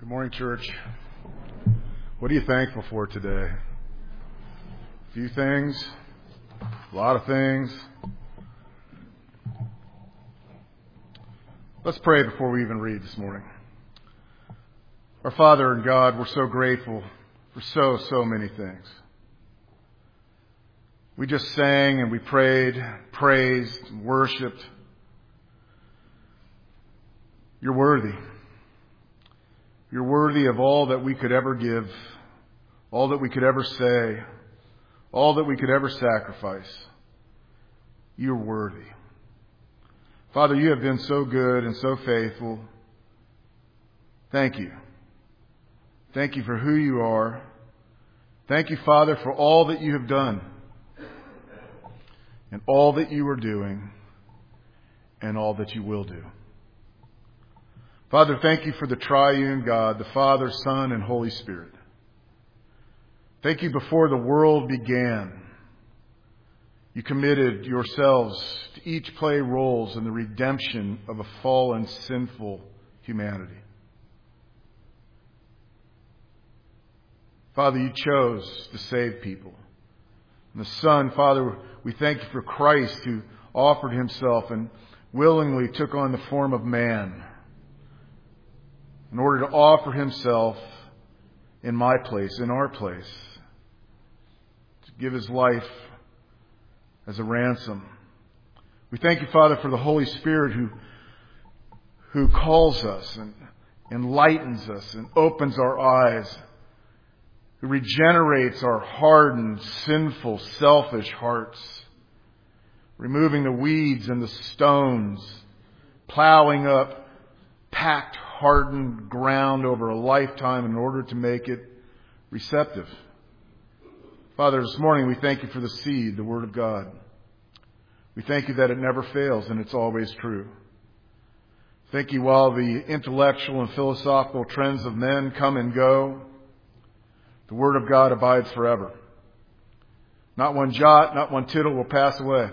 Good morning, church. What are you thankful for today? A few things? A lot of things? Let's pray before we even read this morning. Our Father and God, we're so grateful for so many things. We just sang and we prayed, praised, worshiped. You're worthy. You're worthy of all that we could ever give, all that we could ever say, all that we could ever sacrifice. You're worthy. Father, you have been so good and so faithful. Thank you. Thank you for who you are. Thank you, Father, for all that you have done and all that you are doing and all that you will do. Father, thank you for the triune God, the Father, Son, and Holy Spirit. Thank you before the world began. You committed yourselves to each play roles in the redemption of a fallen, sinful humanity. Father, you chose to save people. And the Son, Father, we thank you for Christ who offered himself and willingly took on the form of man in order to offer himself in my place, in our place, to give his life as a ransom. We thank you, Father, for the Holy Spirit who calls us and enlightens us and opens our eyes, who regenerates our hardened, sinful, selfish hearts, removing the weeds and the stones, plowing up packed, hardened ground over a lifetime in order to make it receptive. Father, this morning we thank you for the seed, the Word of God. We thank you that it never fails and it's always true. Thank you while the intellectual and philosophical trends of men come and go, the Word of God abides forever. Not one jot, not one tittle will pass away.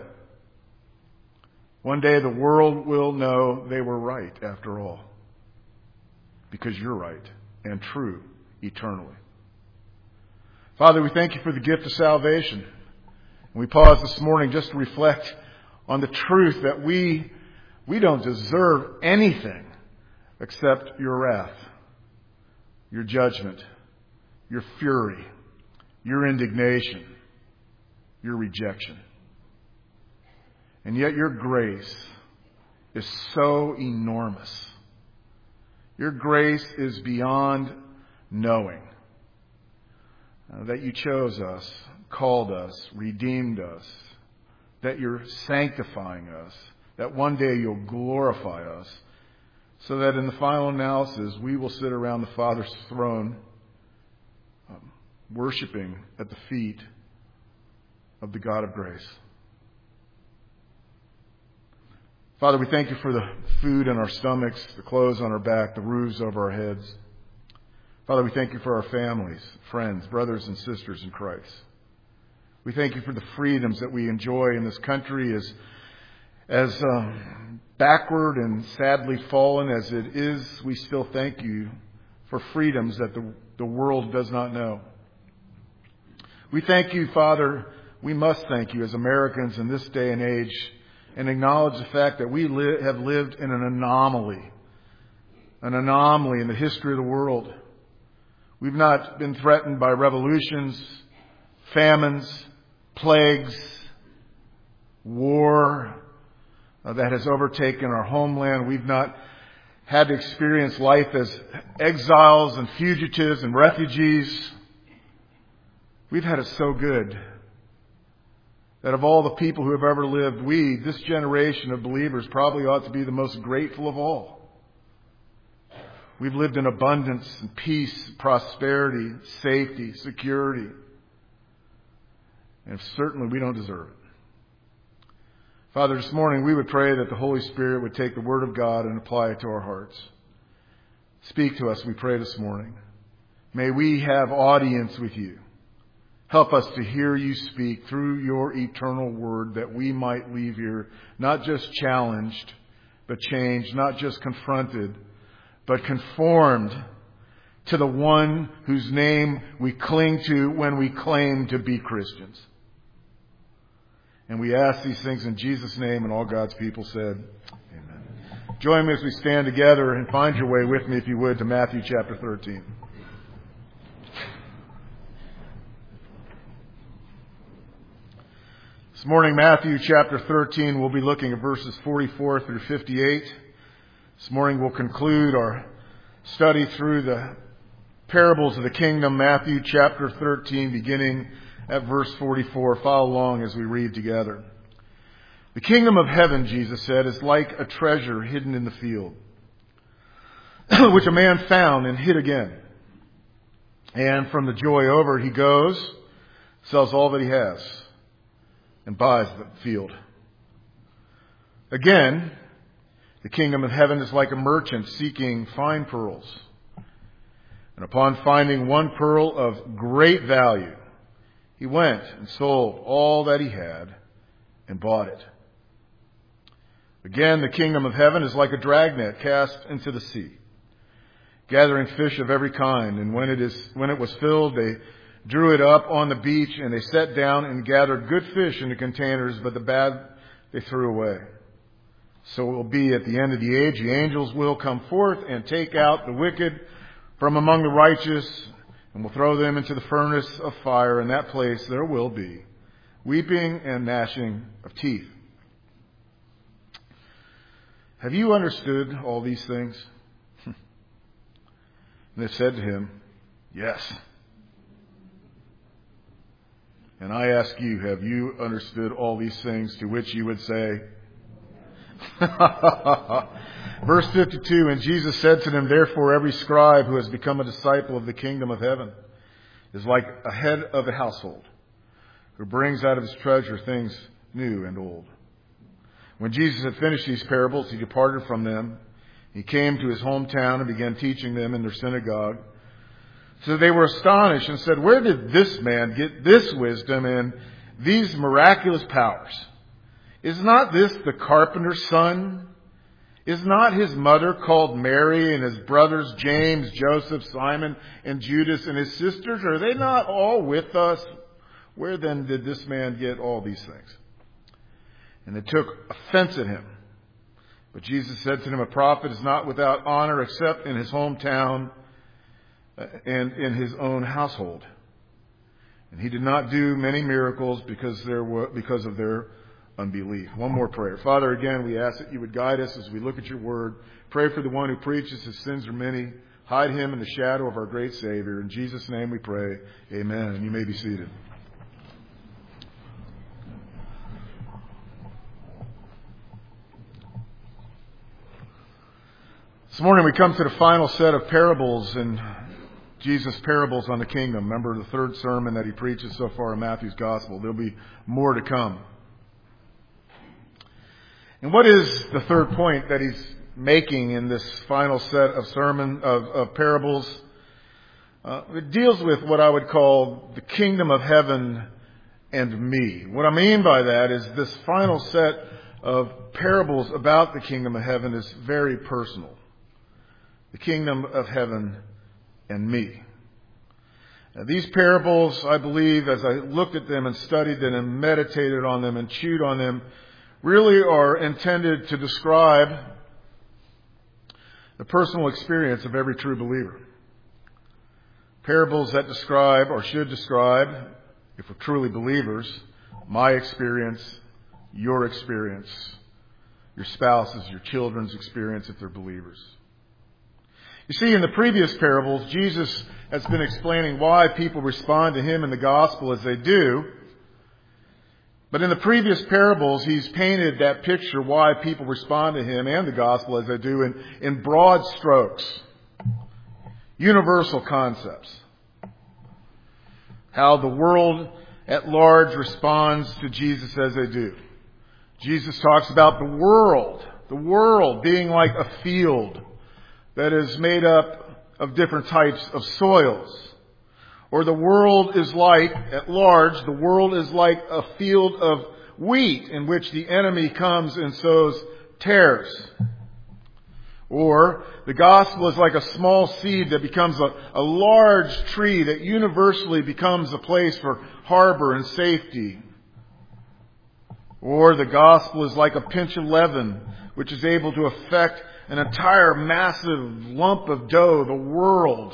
One day the world will know they were right after all, because you're right and true eternally. Father, we thank you for the gift of salvation. And we pause this morning just to reflect on the truth that we don't deserve anything except your wrath, your judgment, your fury, your indignation, your rejection. And yet your grace is so enormous. Your grace is beyond knowing. That you chose us, called us, redeemed us, that you're sanctifying us, that one day you'll glorify us, so that in the final analysis we will sit around the Father's throne worshiping at the feet of the God of grace. Father, we thank you for the food in our stomachs, the clothes on our back, the roofs over our heads. Father, we thank you for our families, friends, brothers and sisters in Christ. We thank you for the freedoms that we enjoy in this country as backward and sadly fallen as it is. We still thank you for freedoms that the world does not know. We thank you, Father. We must thank you as Americans in this day and age, and acknowledge the fact that we have lived in an anomaly in the history of the world. We've not been threatened by revolutions, famines, plagues, war that has overtaken our homeland. We've not had to experience life as exiles and fugitives and refugees. We've had it so good that of all the people who have ever lived, this generation of believers, probably ought to be the most grateful of all. We've lived in abundance and peace, prosperity, safety, security. And certainly we don't deserve it. Father, this morning we would pray that the Holy Spirit would take the Word of God and apply it to our hearts. Speak to us, we pray this morning. May we have audience with you. Help us to hear you speak through your eternal word, that we might leave here not just challenged, but changed, not just confronted, but conformed to the one whose name we cling to when we claim to be Christians. And we ask these things in Jesus' name, and all God's people said, amen. Join me as we stand together and find your way with me, if you would, to Matthew chapter 13. This morning, Matthew chapter 13, we'll be looking at verses 44 through 58. This morning we'll conclude our study through the parables of the kingdom, Matthew chapter 13, beginning at verse 44. Follow along as we read together. The kingdom of heaven, Jesus said, is like a treasure hidden in the field, which a man found and hid again. And from the joy over it, he goes, sells all that he has, and buys the field. Again, the kingdom of heaven is like a merchant seeking fine pearls. And upon finding one pearl of great value, he went and sold all that he had and bought it. Again, the kingdom of heaven is like a dragnet cast into the sea, gathering fish of every kind. And when it was filled, they drew it up on the beach, and they sat down and gathered good fish into containers, but the bad they threw away. So it will be at the end of the age. The angels will come forth and take out the wicked from among the righteous, and will throw them into the furnace of fire. In that place there will be weeping and gnashing of teeth. Have you understood all these things? And they said to him, yes. And I ask you, have you understood all these things? To which you would say, verse 52, and Jesus said to them, therefore every scribe who has become a disciple of the kingdom of heaven is like a head of a household, who brings out of his treasure things new and old. When Jesus had finished these parables, he departed from them. He came to his hometown and began teaching them in their synagogue. So they were astonished and said, where did this man get this wisdom and these miraculous powers? Is not this the carpenter's son? Is not his mother called Mary, and his brothers James, Joseph, Simon, and Judas, and his sisters? Are they not all with us? Where then did this man get all these things? And they took offense at him. But Jesus said to them, a prophet is not without honor except in his hometown and in his own household. And he did not do many miracles because of their unbelief. One more prayer. Father, again, we ask that you would guide us as we look at your word. Pray for the one who preaches. His sins are many. Hide him in the shadow of our great Savior. In Jesus' name we pray. Amen. And you may be seated. This morning we come to the final set of parables in Jesus' parables on the kingdom. Remember the third sermon that he preaches so far in Matthew's gospel. There'll be more to come. And what is the third point that he's making in this final set of parables? It deals with what I would call the kingdom of heaven and me. What I mean by that is this final set of parables about the kingdom of heaven is very personal. The kingdom of heaven and me. Now, these parables, I believe, as I looked at them and studied them and meditated on them and chewed on them, really are intended to describe the personal experience of every true believer. Parables that describe, or should describe, if we're truly believers, my experience, your experience, your spouse's, your children's experience if they're believers. You see, in the previous parables, Jesus has been explaining why people respond to him in the gospel as they do. But in the previous parables, he's painted that picture why people respond to him and the gospel as they do in broad strokes, universal concepts. How the world at large responds to Jesus as they do. Jesus talks about the world being like a field that is made up of different types of soils. Or the world is like, at large, the world is like a field of wheat in which the enemy comes and sows tares. Or the gospel is like a small seed that becomes a large tree that universally becomes a place for harbor and safety. Or the gospel is like a pinch of leaven, which is able to affect an entire massive lump of dough, the world,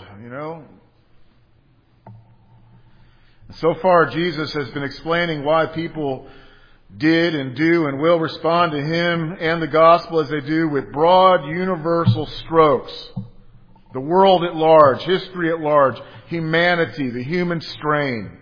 So far, Jesus has been explaining why people did and do and will respond to Him and the gospel as they do with broad, universal strokes. The world at large, history at large, humanity, the human strain.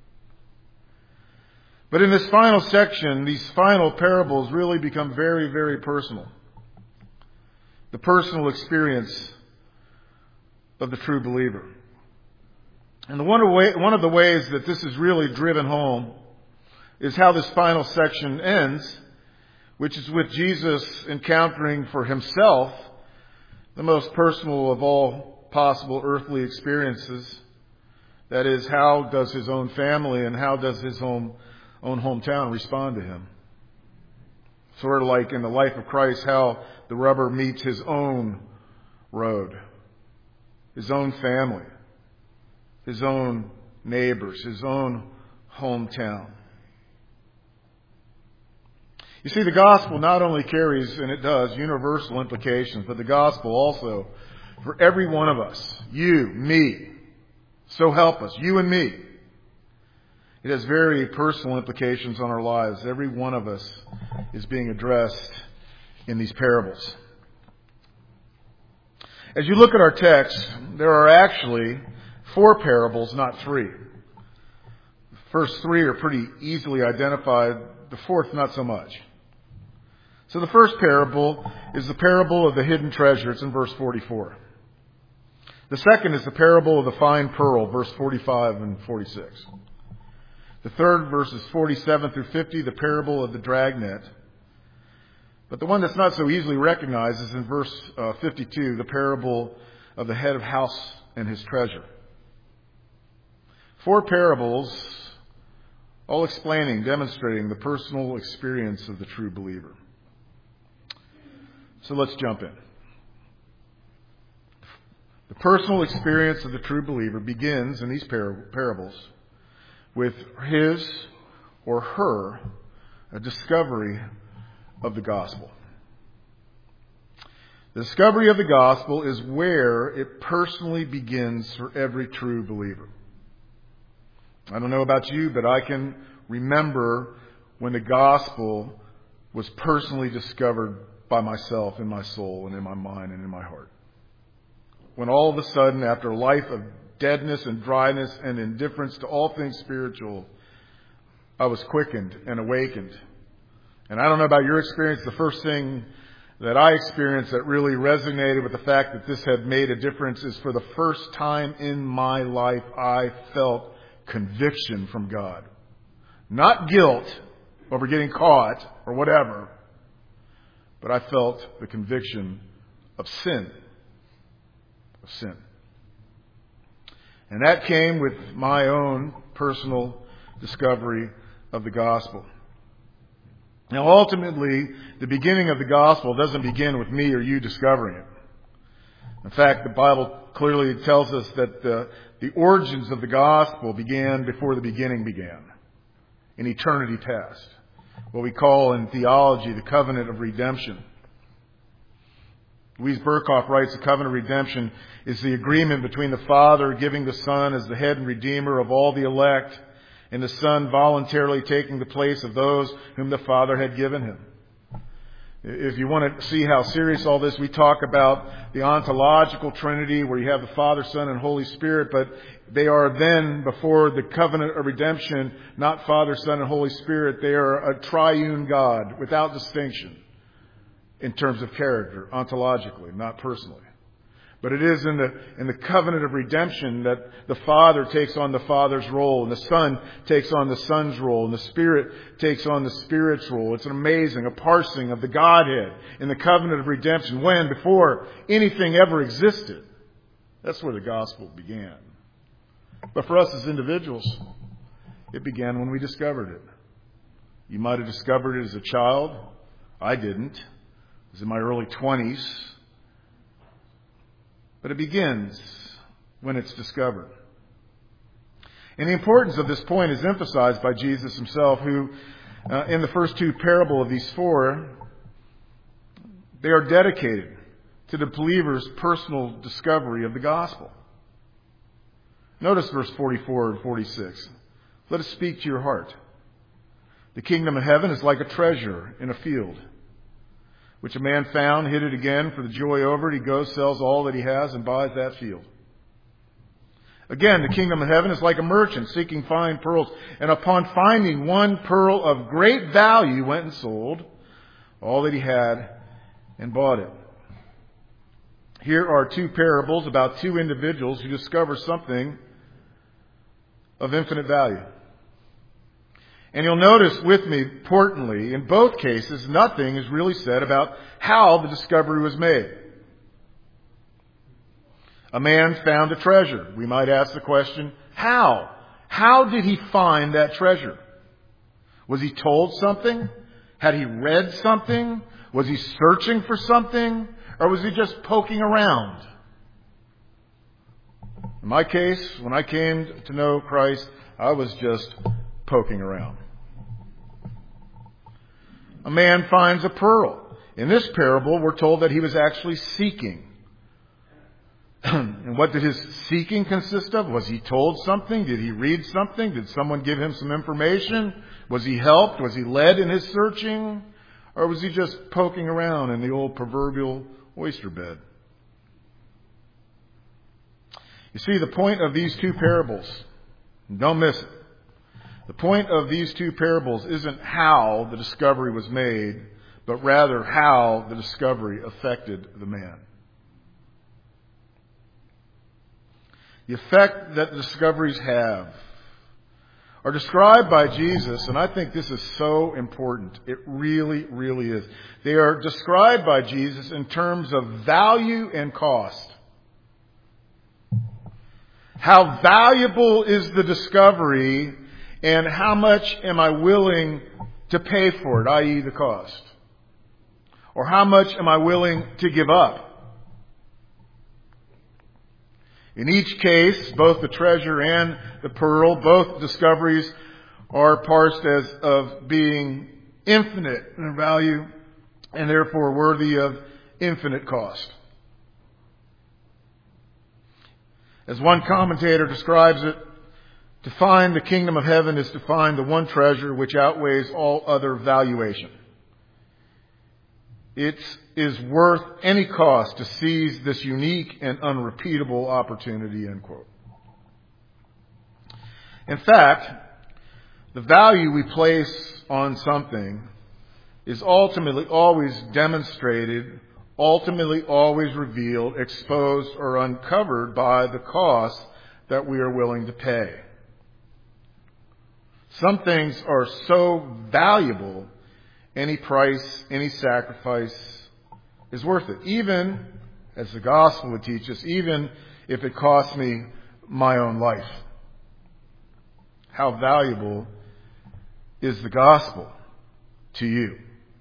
But in this final section, these final parables really become very, very personal. The personal experience of the true believer. And one of the ways that this is really driven home is how this final section ends, which is with Jesus encountering for Himself the most personal of all possible earthly experiences. That is, how does His own family and how does His own hometown respond to Him? Sort of like in the life of Christ, how the rubber meets His own road, His own family, His own neighbors, His own hometown. You see, the gospel not only carries, and it does, universal implications, but the gospel also, for every one of us, you, me, so help us, you and me, it has very personal implications on our lives. Every one of us is being addressed in these parables. As you look at our text, there are actually 4 parables, not 3. The first 3 are pretty easily identified. The fourth, not so much. So the first parable is the parable of the hidden treasure. It's in verse 44. The second is the parable of the fine pearl, verse 45 and 46. The third, verses 47 through 50, the parable of the dragnet. But the one that's not so easily recognized is in verse 52, the parable of the head of house and his treasure. 4 parables, all explaining, demonstrating the personal experience of the true believer. So let's jump in. The personal experience of the true believer begins in these parables with his or her discovery of the gospel. The discovery of the gospel is where it personally begins for every true believer. I don't know about you, but I can remember when the gospel was personally discovered by myself in my soul and in my mind and in my heart. When all of a sudden, after a life of deadness and dryness and indifference to all things spiritual, I was quickened and awakened. And I don't know about your experience, the first thing that I experienced that really resonated with the fact that this had made a difference is for the first time in my life, I felt conviction from God. Not guilt over getting caught or whatever, but I felt the conviction of sin. Of sin. And that came with my own personal discovery of the gospel. Now, ultimately, the beginning of the gospel doesn't begin with me or you discovering it. In fact, the Bible clearly tells us that the origins of the gospel began before the beginning began, in eternity past. What we call in theology the covenant of redemption. Louise Burkhoff writes, the covenant of redemption is the agreement between the Father giving the Son as the head and redeemer of all the elect, and the Son voluntarily taking the place of those whom the Father had given him. If you want to see how serious all this, we talk about the ontological Trinity, where you have the Father, Son, and Holy Spirit, but they are then, before the covenant of redemption, not Father, Son, and Holy Spirit. They are a triune God without distinction in terms of character, ontologically, not personally. But it is in the covenant of redemption that the Father takes on the Father's role, and the Son takes on the Son's role, and the Spirit takes on the Spirit's role. It's an amazing, a parsing of the Godhead in the covenant of redemption, when, before anything ever existed. That's where the gospel began. But for us as individuals, it began when we discovered it. You might have discovered it as a child. I didn't. I was in my early 20s but it begins when it's discovered. And the importance of this point is emphasized by Jesus himself, who, in the first two parables of these four, they are dedicated to the believer's personal discovery of the gospel. Notice verse 44 and 46. Let it speak to your heart. The kingdom of heaven is like a treasure in a field, which a man found, hid it again. For the joy over it, he goes, sells all that he has, and buys that field. Again, the kingdom of heaven is like a merchant seeking fine pearls, and upon finding one pearl of great value, went and sold all that he had and bought it. Here are two parables about two individuals who discover something of infinite value. And you'll notice with me, importantly, in both cases, nothing is really said about how the discovery was made. A man found a treasure. We might ask the question, how? How did he find that treasure? Was he told something? Had he read something? Was he searching for something? Or was he just poking around? In my case, when I came to know Christ, I was just poking around. A man finds a pearl. In this parable, we're told that he was actually seeking. And what did his seeking consist of? Was he told something? Did he read something? Did someone give him some information? Was he helped? Was he led in his searching? Or was he just poking around in the old proverbial oyster bed? You see, the point of these two parables, don't miss it. The point of these two parables isn't how the discovery was made, but rather how the discovery affected the man. The effect that the discoveries have are described by Jesus, and I think this is so important. It really, really is. They are described by Jesus in terms of value and cost. How valuable is the discovery, and how much am I willing to pay for it, i.e. the cost? Or how much am I willing to give up? In each case, both the treasure and the pearl, both discoveries are parsed as of being infinite in value and therefore worthy of infinite cost. As one commentator describes it, to find the kingdom of heaven is to find the one treasure which outweighs all other valuation. It is worth any cost to seize this unique and unrepeatable opportunity, end quote. In fact, the value we place on something is ultimately always demonstrated, ultimately always revealed, exposed, or uncovered by the cost that we are willing to pay. Some things are so valuable, any price, any sacrifice is worth it. Even, as the gospel would teach us, even if it costs me my own life. How valuable is the gospel to you?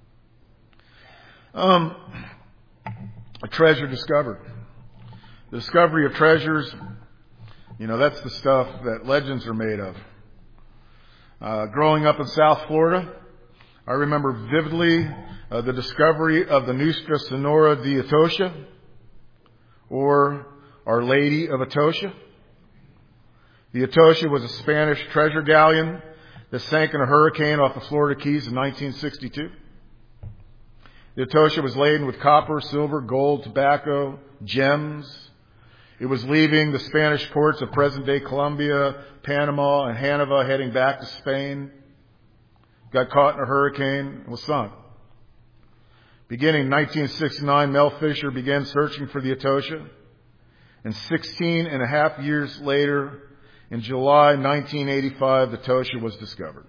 A treasure discovered. The discovery of treasures, that's the stuff that legends are made of. Growing up in South Florida, I remember vividly the discovery of the Nuestra Senora de Atocha, or Our Lady of Atocha. The Atocha was a Spanish treasure galleon that sank in a hurricane off the Florida Keys in 1962. The Atocha was laden with copper, silver, gold, tobacco, gems. It was leaving the Spanish ports of present-day Colombia, Panama, and Hanover, heading back to Spain. Got caught in a hurricane and was sunk. Beginning in 1969, Mel Fisher began searching for the Atocha. And 16 and a half years later, in July 1985, the Atocha was discovered.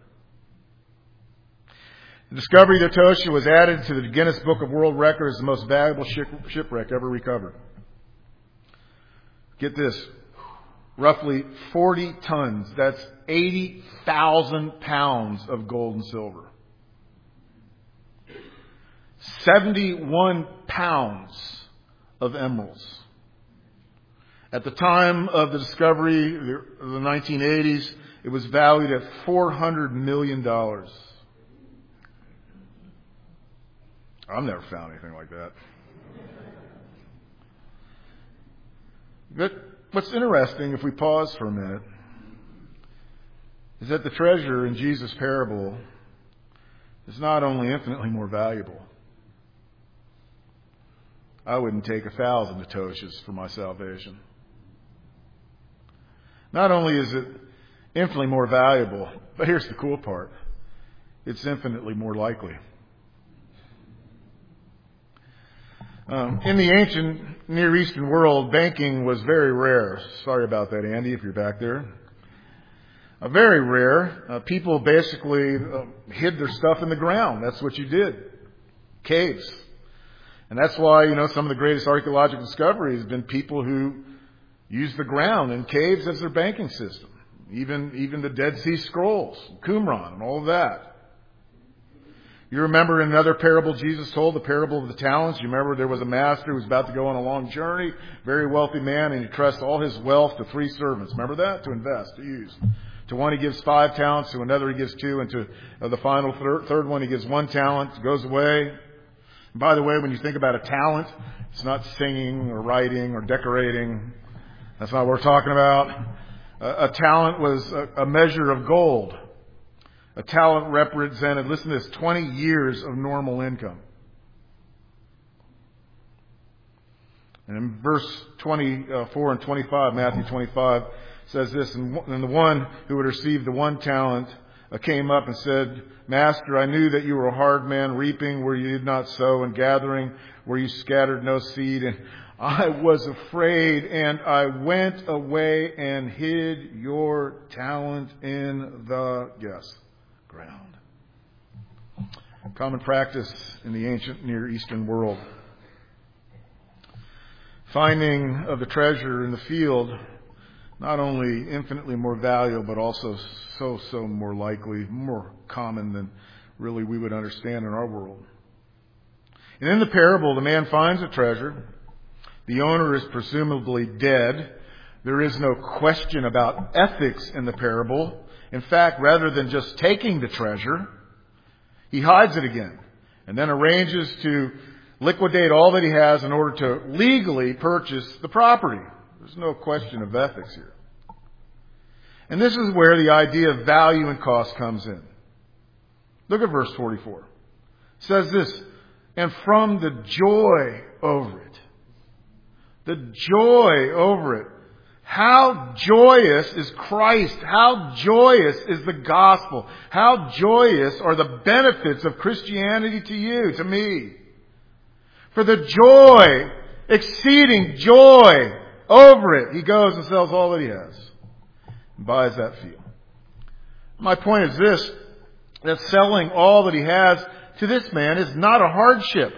The discovery of the Atocha was added to the Guinness Book of World Records as the most valuable shipwreck ever recovered. Get this, roughly 40 tons, that's 80,000 pounds of gold and silver. 71 pounds of emeralds. At the time of the discovery, the 1980s, it was valued at $400 million. I've never found anything like that. But what's interesting, if we pause for a minute, is that the treasure in Jesus' parable is not only infinitely more valuable. I wouldn't take 1,000 Natoshes for my salvation. Not only is it infinitely more valuable, but here's the cool part. It's infinitely more likely. In the ancient Near Eastern world, banking was very rare. Sorry about that, Andy, if you're back there. Very rare. People basically hid their stuff in the ground. That's what you did. Caves. And that's why, some of the greatest archaeological discoveries have been people who used the ground and caves as their banking system. Even the Dead Sea Scrolls, Qumran, and all of that. You remember in another parable Jesus told, the parable of the talents. You remember there was a master who was about to go on a long journey, very wealthy man, and he trusts all his wealth to 3 servants. Remember that? To invest, to use. To one he gives 5 talents, to another he gives 2, and to the final third one he gives 1 talent, goes away. And by the way, when you think about a talent, it's not singing or writing or decorating. That's not what we're talking about. A talent was a measure of gold. A talent represented, listen to this, 20 years of normal income. And in verse 24 and 25, Matthew 25 says this, and the one who had received the 1 talent came up and said, Master, I knew that you were a hard man, reaping where you did not sow and gathering where you scattered no seed. And I was afraid, and I went away and hid your talent in the, ground. Common practice in the ancient Near Eastern world. Finding of the treasure in the field, not only infinitely more valuable, but also so more likely, more common than really we would understand in our world. And in the parable, the man finds a treasure. The owner is presumably dead. There is no question about ethics in the parable. In fact, rather than just taking the treasure, he hides it again and then arranges to liquidate all that he has in order to legally purchase the property. There's no question of ethics here. And this is where the idea of value and cost comes in. Look at verse 44. It says this, and from the joy over it. The joy over it. How joyous is Christ? How joyous is the gospel? How joyous are the benefits of Christianity to you, to me? For the joy, exceeding joy over it, he goes and sells all that he has and buys that field. My point is this, that selling all that he has to this man is not a hardship.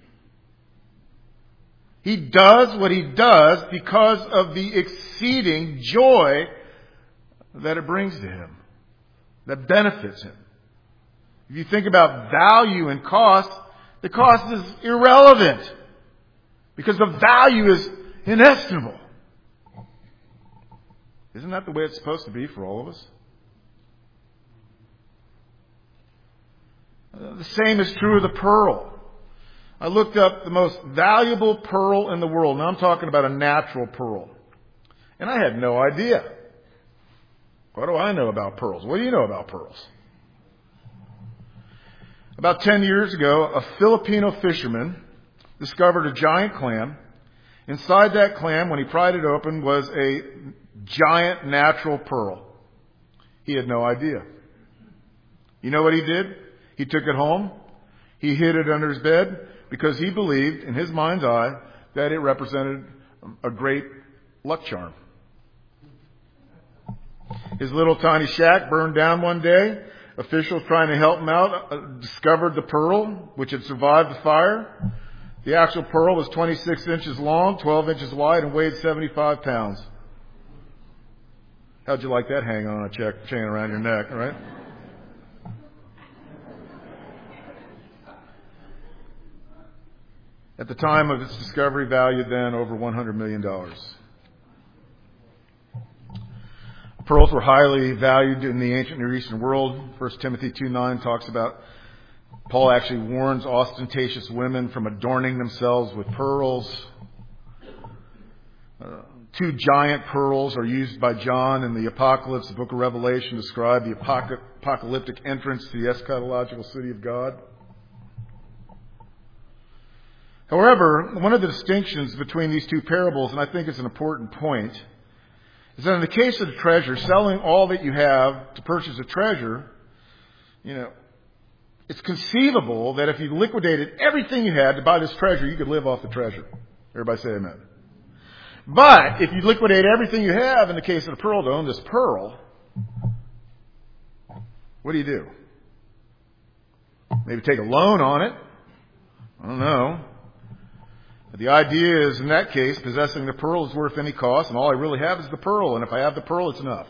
He does what he does because of the exceeding joy that it brings to him, that benefits him. If you think about value and cost, the cost is irrelevant because the value is inestimable. Isn't that the way it's supposed to be for all of us? The same is true of the pearl. I looked up the most valuable pearl in the world. Now I'm talking about a natural pearl. And I had no idea. What do I know about pearls? What do you know about pearls? About 10 years ago, a Filipino fisherman discovered a giant clam. Inside that clam, when he pried it open, was a giant natural pearl. He had no idea. You know what he did? He took it home. He hid it under his bed because he believed, in his mind's eye, that it represented a great luck charm. His little tiny shack burned down one day. Officials trying to help him out discovered the pearl, which had survived the fire. The actual pearl was 26 inches long, 12 inches wide, and weighed 75 pounds. How'd you like that hanging on a chain around your neck, right? At the time of its discovery, valued then over $100 million. Pearls were highly valued in the ancient Near Eastern world. 1 Timothy 2:9 talks about, Paul actually warns ostentatious women from adorning themselves with pearls. 2 giant pearls are used by John in the Apocalypse, the book of Revelation, to describe the apocalyptic entrance to the eschatological city of God. However, one of the distinctions between these 2 parables, and I think it's an important point, is that in the case of the treasure, selling all that you have to purchase a treasure, it's conceivable that if you liquidated everything you had to buy this treasure, you could live off the treasure. Everybody say amen. But if you liquidate everything you have, in the case of the pearl, to own this pearl, what do? Maybe take a loan on it. I don't know. But the idea is, in that case, possessing the pearl is worth any cost, and all I really have is the pearl, and if I have the pearl, it's enough.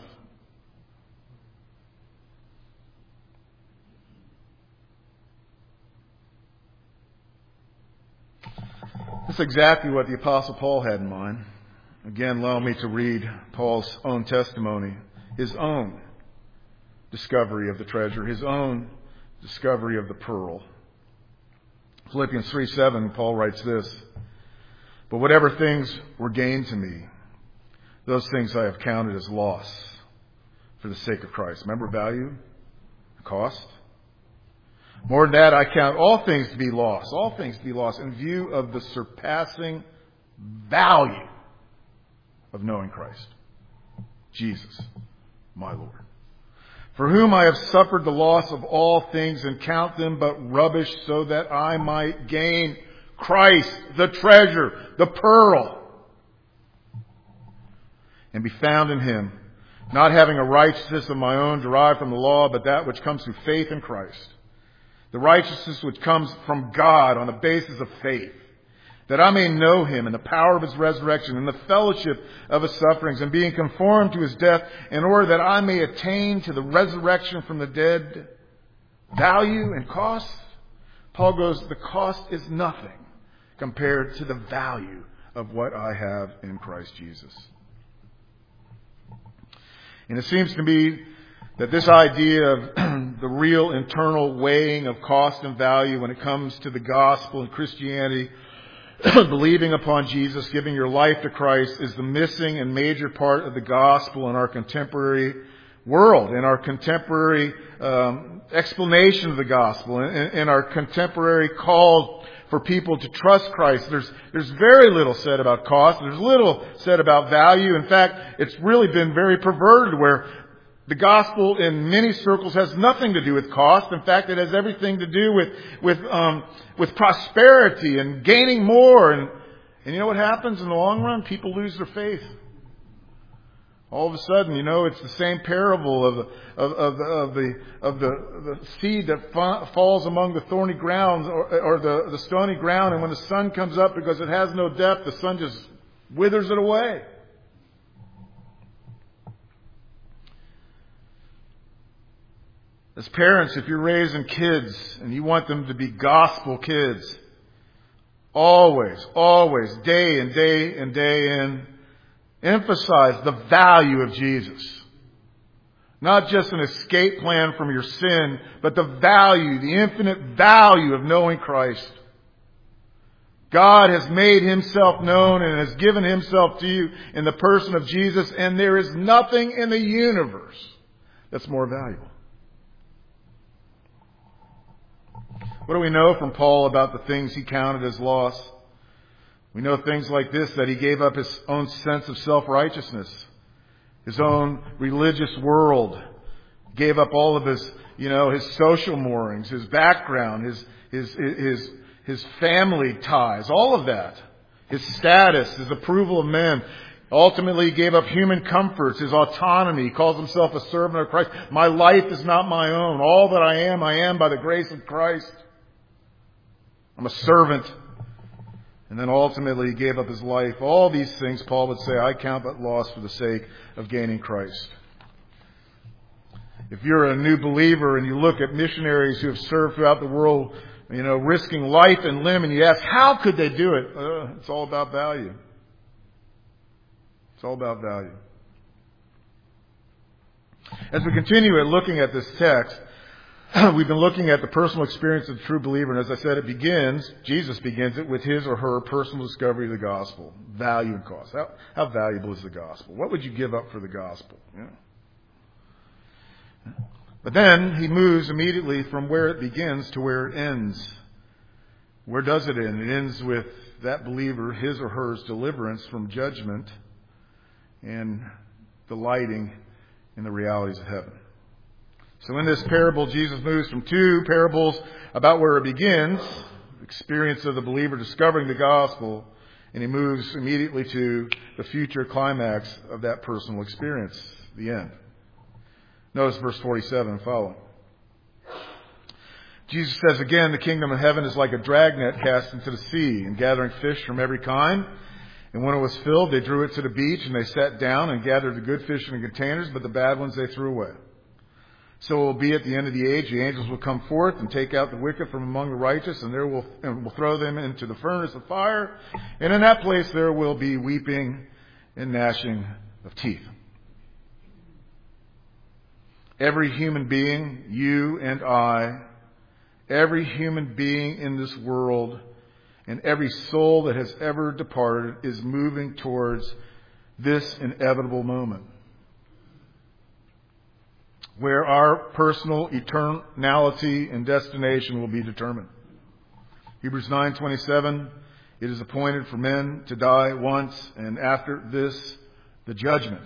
That's exactly what the Apostle Paul had in mind. Again, allow me to read Paul's own testimony, his own discovery of the treasure, his own discovery of the pearl. Philippians 3:7, Paul writes this, "But whatever things were gained to me, those things I have counted as loss for the sake of Christ." Remember value, cost? More than that, I count all things to be lost in view of the surpassing value of knowing Christ, Jesus, my Lord, for whom I have suffered the loss of all things and count them but rubbish, so that I might gain Christ, the treasure, the pearl, and be found in Him, not having a righteousness of my own derived from the law, but that which comes through faith in Christ, the righteousness which comes from God on the basis of faith, that I may know Him and the power of His resurrection and the fellowship of His sufferings, and being conformed to His death, in order that I may attain to the resurrection from the dead. Value and cost? Paul goes, the cost is nothing compared to the value of what I have in Christ Jesus. And it seems to me that this idea of the real internal weighing of cost and value when it comes to the gospel and Christianity, believing upon Jesus, giving your life to Christ, is the missing and major part of the gospel in our contemporary world, in our contemporary explanation of the gospel, in our contemporary call for people to trust Christ. There's very little said about cost. There's little said about value. In fact, it's really been very perverted, where the gospel in many circles has nothing to do with cost. In fact, it has everything to do with prosperity and gaining more. And you know what happens in the long run? People lose their faith. All of a sudden, it's the same parable of the seed that falls among the thorny ground or the stony ground, and when the sun comes up, because it has no depth, the sun just withers it away. As parents, if you're raising kids and you want them to be gospel kids, always, day in, emphasize the value of Jesus. Not just an escape plan from your sin, but the value, the infinite value of knowing Christ. God has made Himself known and has given Himself to you in the person of Jesus, and there is nothing in the universe that's more valuable. What do we know from Paul about the things he counted as loss? We know things like this, that he gave up his own sense of self-righteousness, his own religious world, gave up all of his social moorings, his background, his family ties, all of that, his status, his approval of men. Ultimately, he gave up human comforts, his autonomy. He calls himself a servant of Christ. My life is not my own. All that I am by the grace of Christ. I'm a servant. And then ultimately he gave up his life. All these things, Paul would say, I count but loss for the sake of gaining Christ. If you're a new believer and you look at missionaries who have served throughout the world, risking life and limb, and you ask, how could they do it? It's all about value. It's all about value. As we continue at looking at this text, we've been looking at the personal experience of the true believer. And as I said, Jesus begins it with his or her personal discovery of the gospel. Value and cost. How valuable is the gospel? What would you give up for the gospel? Yeah. But then he moves immediately from where it begins to where it ends. Where does it end? It ends with that believer, his or her deliverance from judgment and delighting in the realities of heaven. So in this parable, Jesus moves from two parables about where it begins, the experience of the believer discovering the gospel, and he moves immediately to the future climax of that personal experience, the end. Notice verse 47 and following. Jesus says again, the kingdom of heaven is like a dragnet cast into the sea and gathering fish from every kind. And when it was filled, they drew it to the beach and they sat down and gathered the good fish in the containers, but the bad ones they threw away. So it will be at the end of the age, the angels will come forth and take out the wicked from among the righteous, and will throw them into the furnace of fire. And in that place there will be weeping and gnashing of teeth. Every human being, you and I, every human being in this world, and every soul that has ever departed is moving towards this inevitable moment, where our personal eternality and destination will be determined. Hebrews 9:27, it is appointed for men to die once, and after this, the judgment.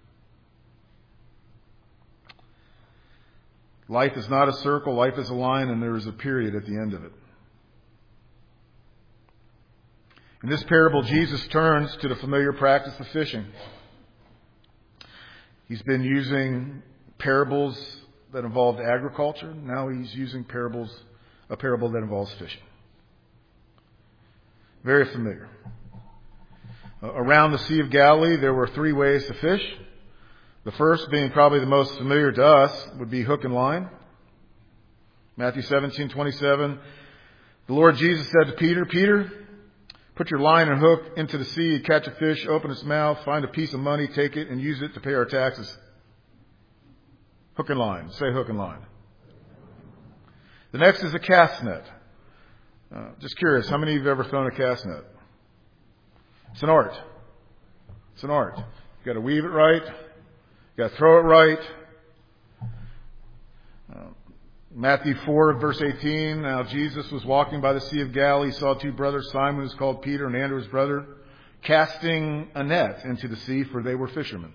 Life is not a circle, life is a line, and there is a period at the end of it. In this parable, Jesus turns to the familiar practice of fishing. He's been using parables that involved agriculture. Now he's using a parable that involves fishing. Very familiar. Around the Sea of Galilee, there were three ways to fish. The first, being probably the most familiar to us, would be hook and line. Matthew 17:27. The Lord Jesus said to Peter, Peter, put your line and hook into the sea, catch a fish, open its mouth, find a piece of money, take it, and use it to pay our taxes. Hook and line. Say hook and line. The next is a cast net. Just curious, how many of you have ever thrown a cast net? It's an art. It's an art. You've got to weave it right. You've got to throw it right. Matthew 4, verse 18. Now Jesus was walking by the Sea of Galilee. He saw two brothers, Simon, who is called Peter, and Andrew, his brother, casting a net into the sea, for they were fishermen.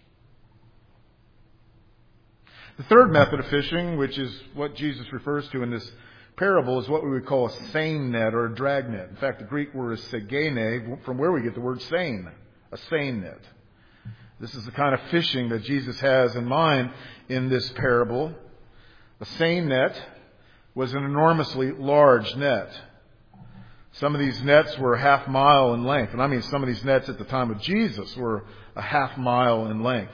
The third method of fishing, which is what Jesus refers to in this parable, is what we would call a seine net or a drag net. In fact, the Greek word is segene, from where we get the word seine, a seine net. This is the kind of fishing that Jesus has in mind in this parable. A seine net was an enormously large net. Some of these nets were a half mile in length. And I mean, some of these nets at the time of Jesus were a half mile in length.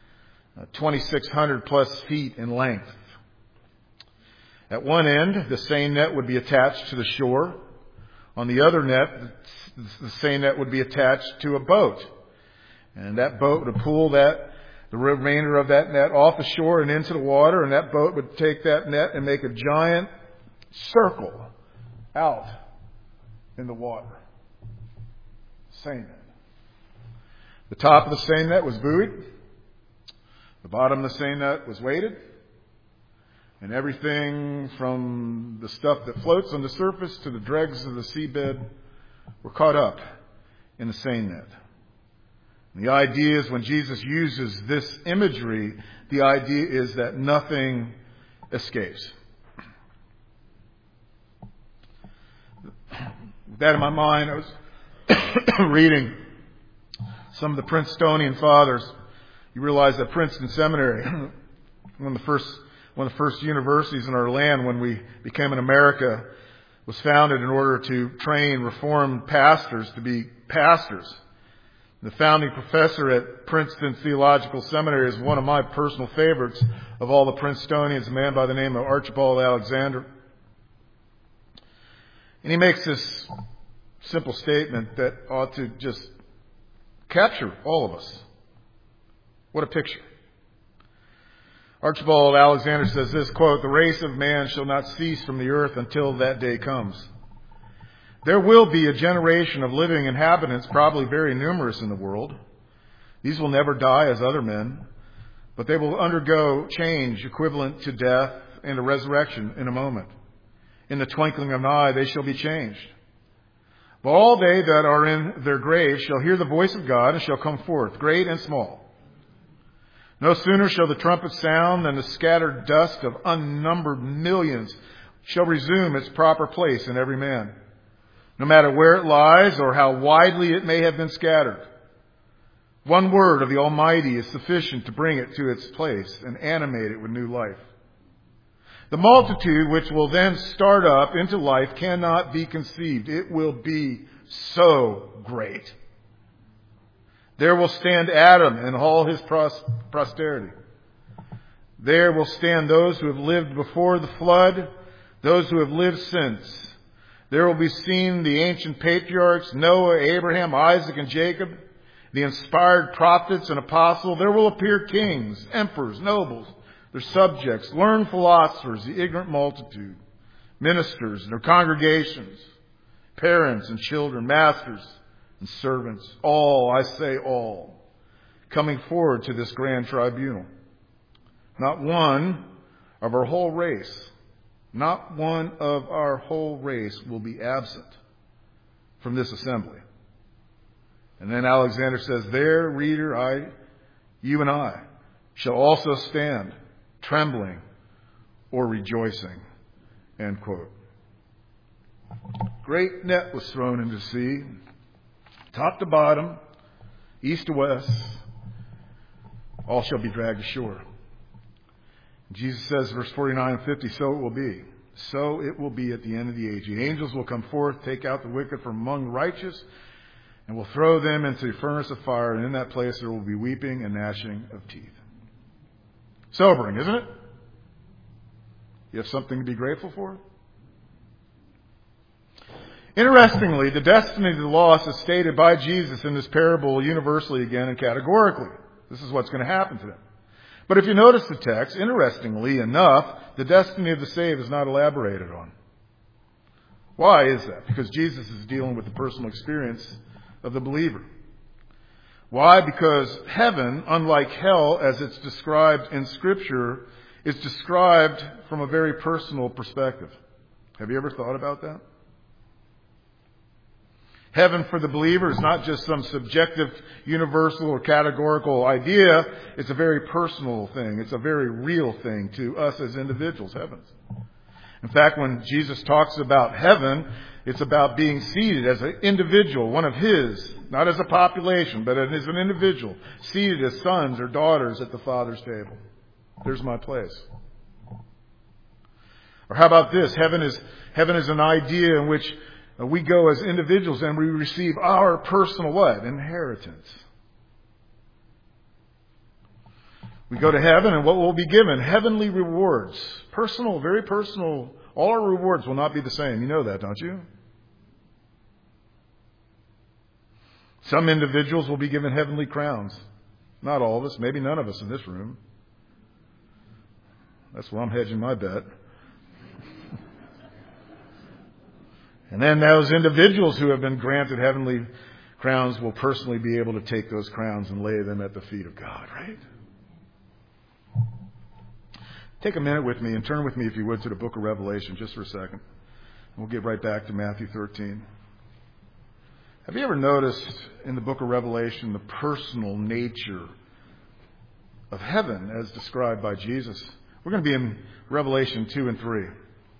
2,600 plus feet in length. At one end, the seine net would be attached to the shore. On the other net, the seine net would be attached to a boat. And that boat would pull the remainder of that net off the shore and into the water, and that boat would take that net and make a giant circle out in the water. Seine net. The top of the seine net was buoyed. The bottom of the seine net was weighted. And everything from the stuff that floats on the surface to the dregs of the seabed were caught up in the seine net. The idea is when Jesus uses this imagery, the idea is that nothing escapes. With that in my mind, I was reading some of the Princetonian fathers. You realize that Princeton Seminary, one of the first universities in our land when we became in America, was founded in order to train Reformed pastors to be pastors. The founding professor at Princeton Theological Seminary is one of my personal favorites of all the Princetonians, a man by the name of Archibald Alexander. And he makes this simple statement that ought to just capture all of us. What a picture. Archibald Alexander says this, quote, "The race of man shall not cease from the earth until that day comes. There will be a generation of living inhabitants, probably very numerous in the world. These will never die as other men, but they will undergo change equivalent to death and a resurrection in a moment. In the twinkling of an eye they shall be changed. But all they that are in their graves shall hear the voice of God and shall come forth, great and small. No sooner shall the trumpet sound than the scattered dust of unnumbered millions shall resume its proper place in every man, no matter where it lies or how widely it may have been scattered. One word of the Almighty is sufficient to bring it to its place and animate it with new life. The multitude which will then start up into life cannot be conceived. It will be so great. There will stand Adam and all his posterity. There will stand those who have lived before the flood, those who have lived since. There will be seen the ancient patriarchs, Noah, Abraham, Isaac, and Jacob, the inspired prophets and apostles. There will appear kings, emperors, nobles, their subjects, learned philosophers, the ignorant multitude, ministers and their congregations, parents and children, masters and servants, all, I say all, coming forward to this grand tribunal. Not one of our whole race, not one of our whole race will be absent from this assembly. And then Alexander says, there, reader, you and I shall also stand, trembling or rejoicing. End quote. Great net was thrown into the sea, top to bottom, east to west, all shall be dragged ashore. Jesus says, verse 49 and 50, so it will be. So it will be at the end of the age. The angels will come forth, take out the wicked from among the righteous, and will throw them into the furnace of fire, and in that place there will be weeping and gnashing of teeth. Sobering, isn't it? You have something to be grateful for? Interestingly, the destiny of the lost is stated by Jesus in this parable universally again and categorically. This is what's going to happen to them. But if you notice the text, interestingly enough, the destiny of the saved is not elaborated on. Why is that? Because Jesus is dealing with the personal experience of the believer. Why? Because heaven, unlike hell as it's described in Scripture, is described from a very personal perspective. Have you ever thought about that? Heaven for the believer is not just some subjective, universal, or categorical idea. It's a very personal thing. It's a very real thing to us as individuals, heaven. In fact, when Jesus talks about heaven, it's about being seated as an individual, one of His, not as a population, but as an individual, seated as sons or daughters at the Father's table. There's my place. Or how about this? Heaven is an idea in which we go as individuals and we receive our personal what? Inheritance. We go to heaven and what will be given? Heavenly rewards. Personal, very personal. All our rewards will not be the same. You know that, don't you? Some individuals will be given heavenly crowns. Not all of us. Maybe none of us in this room. That's where I'm hedging my bet. And then those individuals who have been granted heavenly crowns will personally be able to take those crowns and lay them at the feet of God, right? Take a minute with me and turn with me, if you would, to the book of Revelation just for a second. We'll get right back to Matthew 13. Have you ever noticed in the book of Revelation the personal nature of heaven as described by Jesus? We're going to be in Revelation 2 and 3.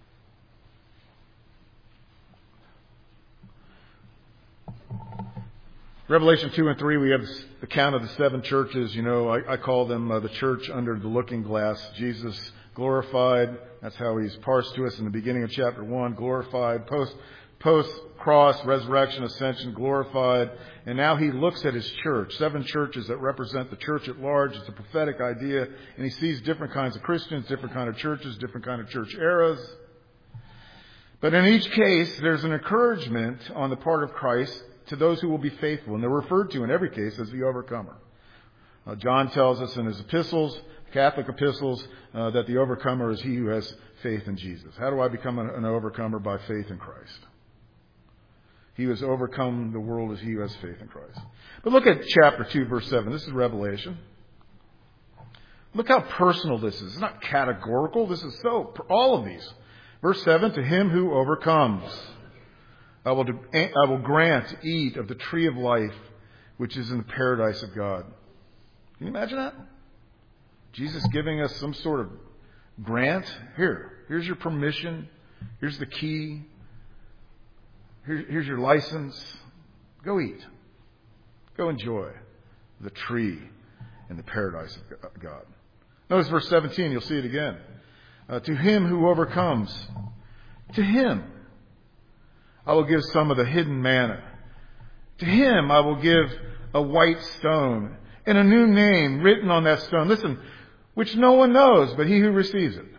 Revelation 2 and 3, we have the account of the seven churches. You know, I call them the church under the looking glass. Jesus glorified. That's how He's parsed to us in the beginning of chapter 1. Glorified. Post-cross, resurrection, ascension, glorified. And now He looks at His church. Seven churches that represent the church at large. It's a prophetic idea. And He sees different kinds of Christians, different kind of churches, different kind of church eras. But in each case, there's an encouragement on the part of Christ to those who will be faithful. And they're referred to in every case as the overcomer. John tells us in his epistles Catholic epistles that the overcomer is he who has faith in Jesus. How do I become an overcomer? By faith in Christ. He who has overcome the world is he who has faith in Christ. But look at chapter 2, verse 7. This is Revelation. Look how personal this is. It's not categorical. This is all of these. Verse 7, to him who overcomes, I will grant to eat of the tree of life, which is in the paradise of God. Can you imagine that? Jesus giving us some sort of grant. Here's your permission. Here's the key. Here's your license. Go eat. Go enjoy the tree in the paradise of God. Notice verse 17. You'll see it again. To him who overcomes, to him I will give some of the hidden manna. To him I will give a white stone and a new name written on that stone. Listen, which no one knows but he who receives it.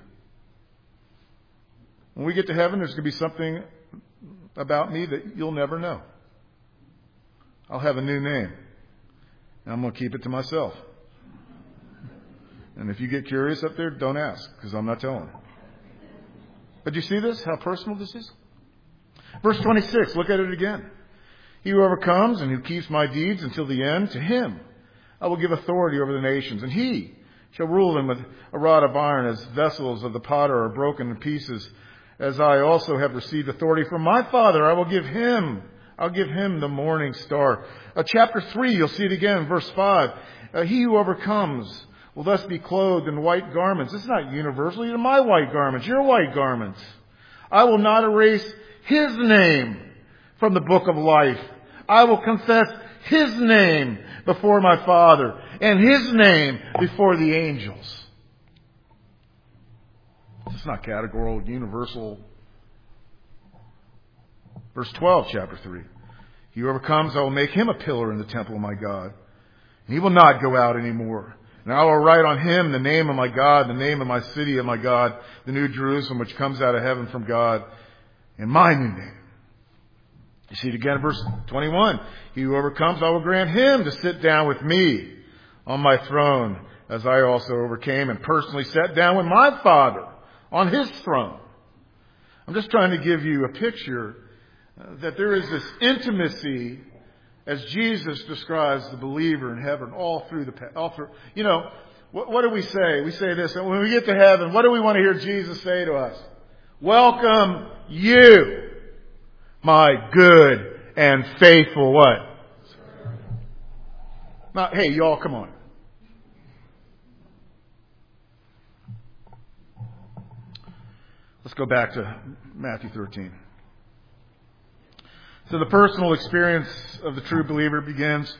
When we get to heaven, there's going to be something about me that you'll never know. I'll have a new name. And I'm going to keep it to myself. And if you get curious up there, don't ask, because I'm not telling. But you see this? How personal this is? Verse 26, look at it again. He who overcomes and who keeps my deeds until the end, to him I will give authority over the nations, and he shall rule them with a rod of iron, as vessels of the potter are broken in pieces. As I also have received authority from my Father, I'll give him the morning star. Chapter 3, you'll see it again, verse 5. He who overcomes will thus be clothed in white garments. It's not universal. These are my white garments, your white garments. I will not erase his name from the book of life. I will confess his name before my Father and his name before the angels. It's not categorical, universal. Verse 12, chapter 3. He who overcomes, I will make him a pillar in the temple of my God. And he will not go out anymore. And I will write on him the name of my God, the name of my city of my God, the new Jerusalem which comes out of heaven from God, and my new name. You see it again in verse 21. He who overcomes, I will grant him to sit down with me on my throne, as I also overcame and personally sat down with my Father on his throne. I'm just trying to give you a picture that there is this intimacy as Jesus describes the believer in heaven all through. You know, what do we say? We say this, and when we get to heaven, what do we want to hear Jesus say to us? Welcome you, my good and faithful what? Now, hey, y'all, come on. Let's go back to Matthew 13. So the personal experience of the true believer begins,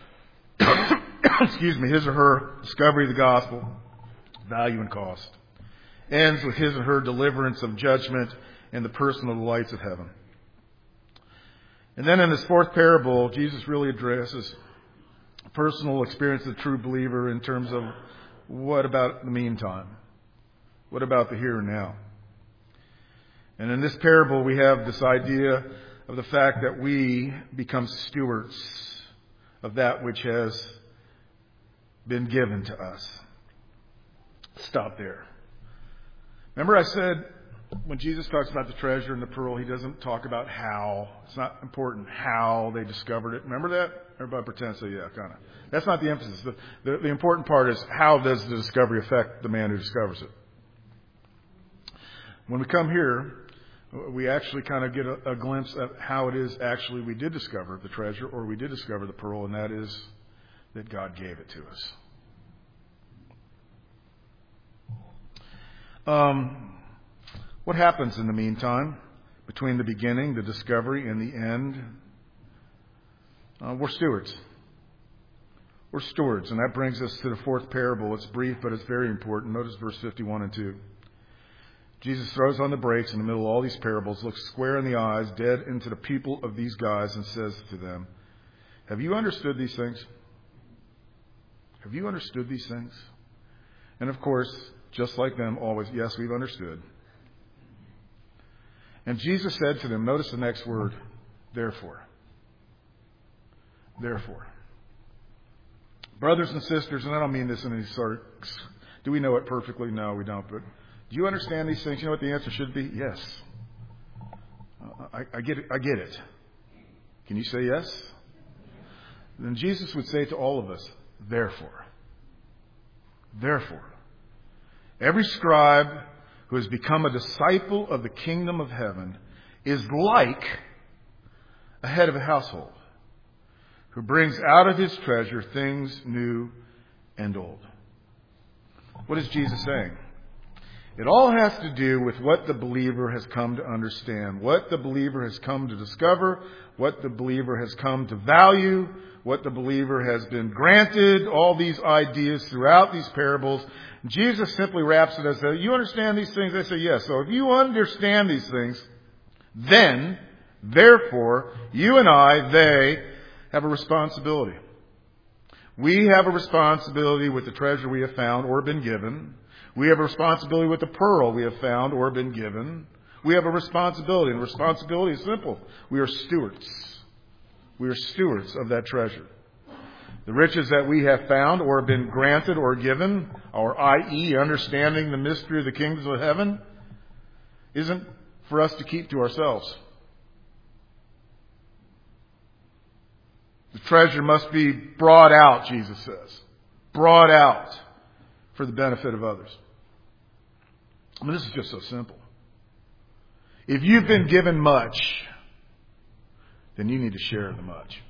his or her discovery of the gospel, value and cost. Ends with his or her deliverance of judgment and the personal delights of heaven. And then in this fourth parable, Jesus really addresses personal experience of the true believer in terms of what about the meantime? What about the here and now? And in this parable, we have this idea of the fact that we become stewards of that which has been given to us. Stop there. Remember I said when Jesus talks about the treasure and the pearl, he doesn't talk about how. It's not important how they discovered it. Remember that? Everybody pretends to say, yeah, kind of. That's not the emphasis. The important part is how does the discovery affect the man who discovers it. When we come here, we actually kind of get a glimpse of how it is actually we did discover the treasure, or we did discover the pearl, and that is that God gave it to us. What happens in the meantime between the beginning, the discovery, and the end? We're stewards. We're stewards, and that brings us to the fourth parable. It's brief, but it's very important. Notice verse 51 and 2. Jesus throws on the brakes in the middle of all these parables, looks square in the eyes, dead into the people of these guys, and says to them, have you understood these things? Have you understood these things? And of course, just like them, always, yes, we've understood. And Jesus said to them, notice the next word, therefore. Therefore. Brothers and sisters, and I don't mean this in any sort of Do we know it perfectly? No, we don't. But do you understand these things? You know what the answer should be? Yes. I get it. I get it. Can you say yes? Then Jesus would say to all of us, therefore, every scribe who has become a disciple of the kingdom of heaven is like a head of a household who brings out of his treasure things new and old. What is Jesus saying? It all has to do with what the believer has come to understand, what the believer has come to discover, what the believer has come to value, what the believer has been granted, all these ideas throughout these parables. Jesus simply wraps it as, you understand these things? They say, yes. So if you understand these things, then, therefore, you and I, they, have a responsibility. We have a responsibility with the treasure we have found or been given. We have a responsibility with the pearl we have found or been given. We have a responsibility, and responsibility is simple. We are stewards. We are stewards of that treasure. The riches that we have found or been granted or given, or i.e. understanding the mystery of the kingdoms of heaven, isn't for us to keep to ourselves. The treasure must be brought out, Jesus says. Brought out for the benefit of others. I mean, this is just so simple. If you've been given much, then you need to share the much.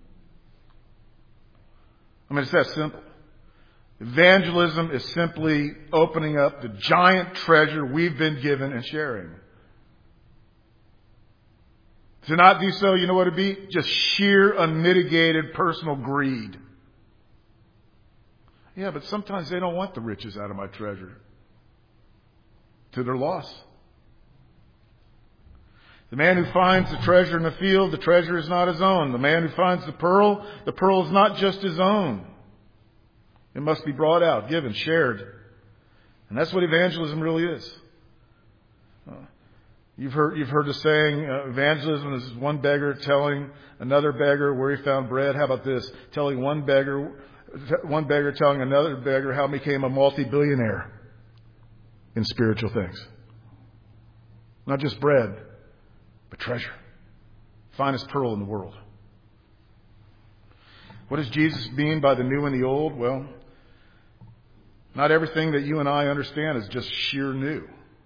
I mean, it's that simple. Evangelism is simply opening up the giant treasure we've been given and sharing. To not do so, you know what it'd be? Just sheer, unmitigated personal greed. Yeah, but sometimes they don't want the riches out of my treasure. To their loss. The man who finds the treasure in the field, the treasure is not his own. The man who finds the pearl is not just his own. It must be brought out, given, shared. And that's what evangelism really is. You've heard the saying, evangelism is one beggar telling another beggar where he found bread. How about this? Telling one beggar telling another beggar how he became a multi-billionaire in spiritual things. Not just bread, but treasure. Finest pearl in the world. What does Jesus mean by the new and the old? Well, not everything that you and I understand is just sheer new.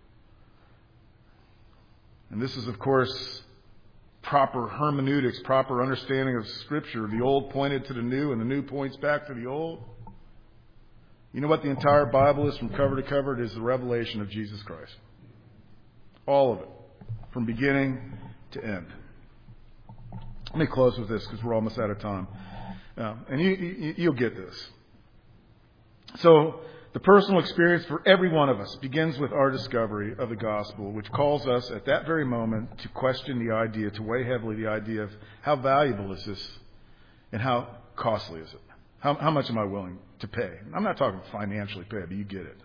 And this is, of course, proper hermeneutics, proper understanding of Scripture. The old pointed to the new, and the new points back to the old. You know what the entire Bible is from cover to cover? It is the revelation of Jesus Christ. All of it. From beginning to end. Let me close with this because we're almost out of time. And you'll get this. So, the personal experience for every one of us begins with our discovery of the gospel, which calls us at that very moment to question the idea, to weigh heavily the idea of how valuable is this and how costly is it? How much am I willing to pay? I'm not talking financially pay, but you get it.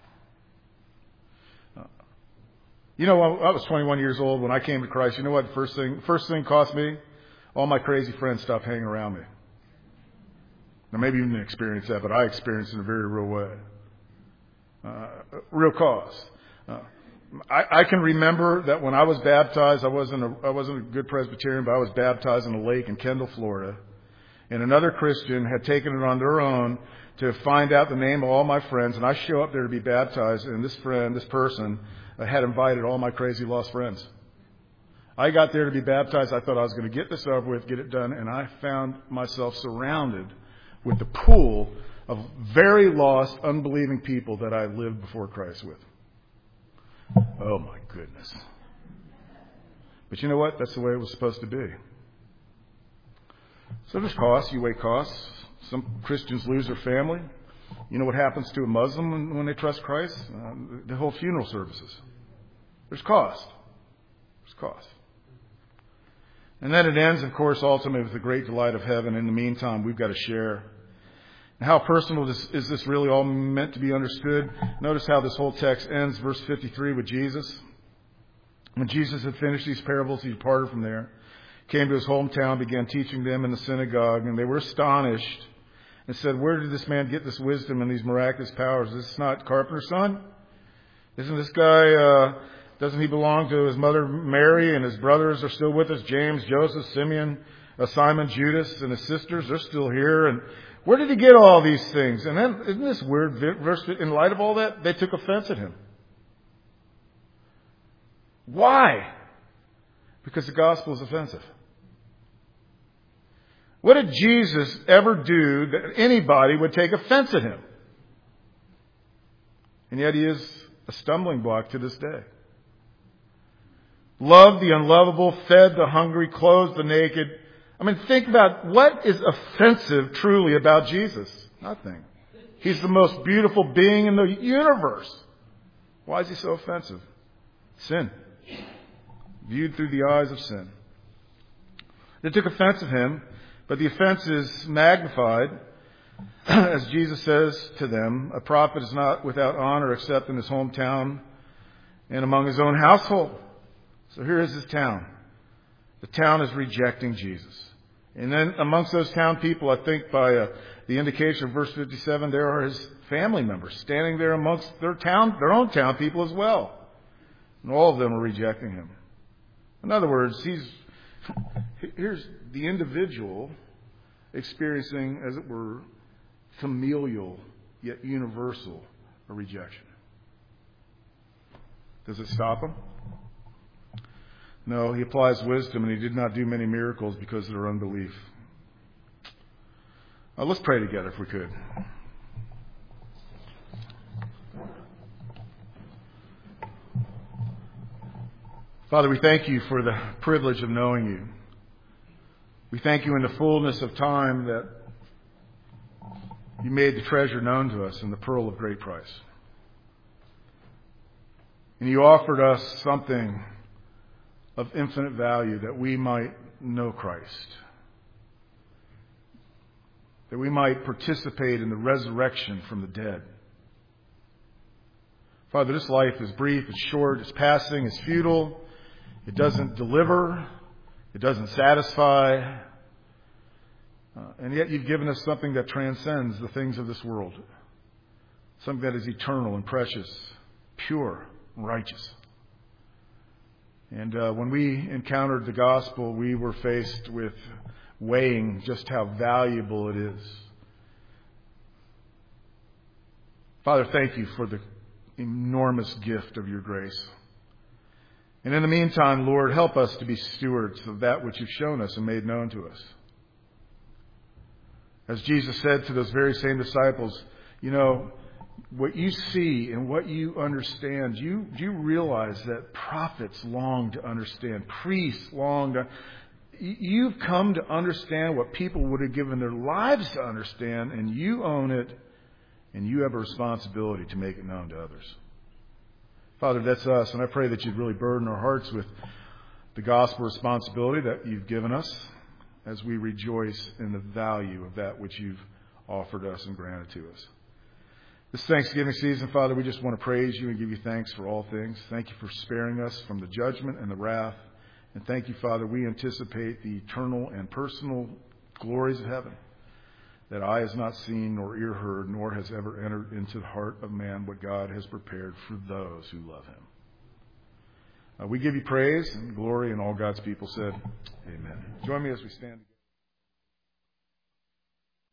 You know, I was 21 years old when I came to Christ. You know what the first thing cost me? All my crazy friends stopped hanging around me. Now, maybe you didn't experience that, but I experienced it in a very real way. Real cost. I can remember that when I was baptized, I wasn't a good Presbyterian, but I was baptized in a lake in Kendall, Florida. And another Christian had taken it on their own to find out the name of all my friends. And I show up there to be baptized, and this person, had invited all my crazy lost friends. I got there to be baptized. I thought I was going to get this over with, get it done. And I found myself surrounded with the pool of very lost, unbelieving people that I lived before Christ with. Oh my goodness. But you know what? That's the way it was supposed to be. So there's costs. You weigh costs. Some Christians lose their family. You know what happens to a Muslim when they trust Christ? The whole funeral services. There's cost. There's cost. And then it ends, of course, ultimately with the great delight of heaven. In the meantime, we've got to share. And how personal is this really all meant to be understood? Notice how this whole text ends, verse 53, with Jesus. When Jesus had finished these parables, he departed from there, came to his hometown, began teaching them in the synagogue, and they were astonished and said, "Where did this man get this wisdom and these miraculous powers? Is this not carpenter's son? Isn't this guy, doesn't he belong to his mother Mary, and his brothers are still with us? James, Joseph, Simeon, Simon, Judas, and his sisters, they're still here. And where did he get all these things?" And then, isn't this weird verse? In light of all that, they took offense at him. Why? Because the gospel is offensive. What did Jesus ever do that anybody would take offense at him? And yet he is a stumbling block to this day. Loved the unlovable, fed the hungry, clothed the naked. I mean, think about what is offensive truly about Jesus. Nothing. He's the most beautiful being in the universe. Why is he so offensive? Sin. Viewed through the eyes of sin. They took offense at him, but the offense is magnified. As Jesus says to them, a prophet is not without honor except in his hometown and among his own household. So here is his town. The town is rejecting Jesus. And then amongst those town people, I think by the indication of verse 57, there are his family members standing there amongst their own town people as well. And all of them are rejecting him. In other words, here's the individual experiencing, as it were, familial yet universal rejection. Does it stop him? No, he applies wisdom, and he did not do many miracles because of their unbelief. Let's pray together if we could. Father, we thank you for the privilege of knowing you. We thank you in the fullness of time that you made the treasure known to us and the pearl of great price. And you offered us something of infinite value that we might know Christ. That we might participate in the resurrection from the dead. Father, this life is brief, it's short, it's passing, it's futile. It doesn't deliver. It doesn't satisfy. And yet you've given us something that transcends the things of this world. Something that is eternal and precious, pure and righteous. And when we encountered the gospel, we were faced with weighing just how valuable it is. Father, thank you for the enormous gift of your grace. And in the meantime, Lord, help us to be stewards of that which you've shown us and made known to us. As Jesus said to those very same disciples, you know, what you see and what you understand, do you realize that prophets long to understand, priests long to... You've come to understand what people would have given their lives to understand, and you own it, and you have a responsibility to make it known to others. Father, that's us, and I pray that you'd really burden our hearts with the gospel responsibility that you've given us as we rejoice in the value of that which you've offered us and granted to us. This Thanksgiving season, Father, we just want to praise you and give you thanks for all things. Thank you for sparing us from the judgment and the wrath. And thank you, Father, we anticipate the eternal and personal glories of heaven that eye has not seen, nor ear heard, nor has ever entered into the heart of man what God has prepared for those who love him. We give you praise and glory, and all God's people said, amen. Join me as we stand.